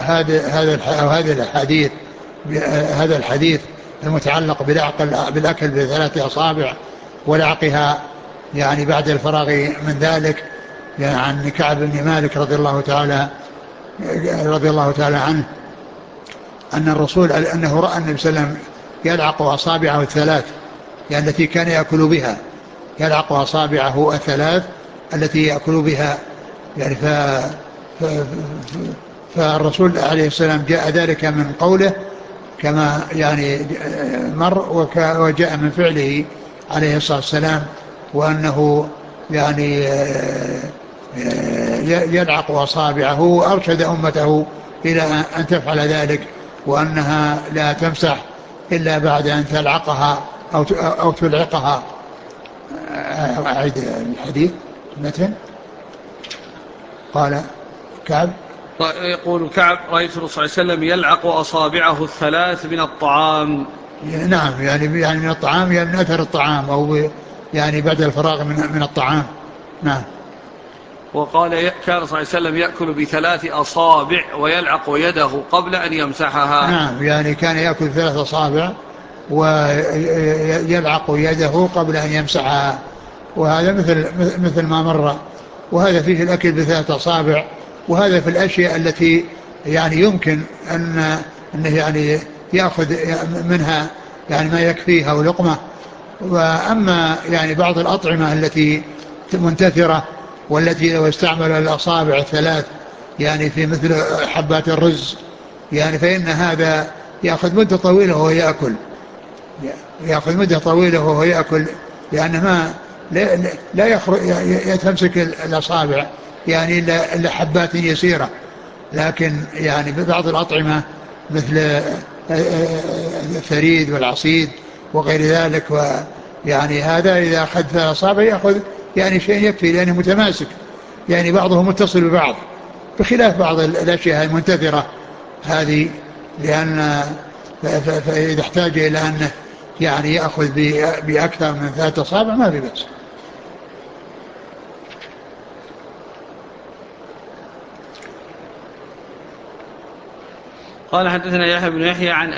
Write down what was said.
هذه الحديث، هذا الحديث المتعلق بالأكل بثلاث أصابع ولعقها يعني بعد الفراغ من ذلك، يعني عن كعب بن مالك رضي الله تعالى عنه أن الرسول أنه رأى النبي صلى الله عليه وسلم يلعق أصابعه الثلاث يعني التي كان يأكل بها، يلعق أصابعه الثلاث التي يأكل بها يعني فالرسول عليه السلام جاء ذلك من قوله كما يعني مر، وجاء من فعله عليه الصلاة والسلام، وأنه يعني يلعق أصابعه، وأرشد أمته إلى أن تفعل ذلك، وأنها لا تمسح إلا بعد أن تلعقها أو تلعقها. أعيد الحديث متن. قال كعب، يقول كعب: رأيت الرسول صلى الله عليه وسلم يلعق أصابعه الثلاث من الطعام. نعم يعني من الطعام، يعني من أثر الطعام، أو يعني بعد الفراغ من الطعام. نعم. وقال كان صلى الله عليه وسلم يأكل بثلاث أصابع ويلعق يده قبل أن يمسحها. نعم يعني كان يأكل 3 أصابع ويلعق يده قبل أن يمسحها، وهذا مثل ما مر، وهذا فيه الأكل ب3 أصابع، وهذا في الأشياء التي يعني يمكن أنه يعني يأخذ منها يعني ما يكفيها ولقمة. وأما يعني بعض الأطعمة التي منتثرة والتي لو استعمل الأصابع الثلاث يعني في مثل حبات الرز يعني فإن هذا يأخذ مدة طويلة وهو يأكل، لأنه ما لا يتمسك الأصابع يعني إلا حبات يسيرة. لكن يعني ببعض الأطعمة مثل الثريد والعصيد وغير ذلك، ويعني هذا إذا أخذ 3 أصابع يأخذ يعني شيء يكفي لأنه متماسك، يعني بعضه متصل ببعض، بخلاف بعض الأشياء المنتثرة هذه، لأن فإذا احتاج إلى أنه يعني يأخذ بأكثر من 3 أصابع ما في بأس. قال: حدثنا يحيى بن يحيى عن